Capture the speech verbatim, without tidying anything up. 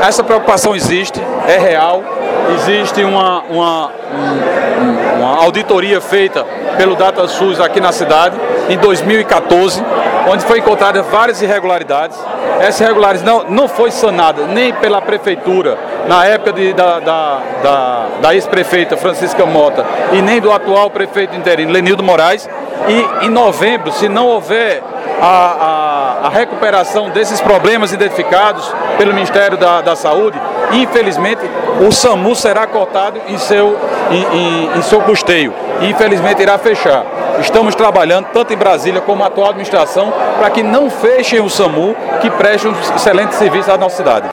Essa preocupação existe, é real, existe uma, uma, um, uma auditoria feita pelo DataSUS aqui na cidade, em dois mil e quatorze, onde foi encontrada várias irregularidades. Essas irregularidades não, não foi sanada nem pela prefeitura, na época de, da, da, da, da ex-prefeita Francisca Mota, e nem do atual prefeito interino, Lenildo Moraes. E em novembro, se não houver a, a, a recuperação desses problemas identificados pelo Ministério da, da Saúde, infelizmente o SAMU será cortado em seu, em, em, em seu custeio e infelizmente irá fechar. Estamos trabalhando tanto em Brasília como a atual administração para que não fechem o SAMU, que preste um excelente serviço à nossa cidade.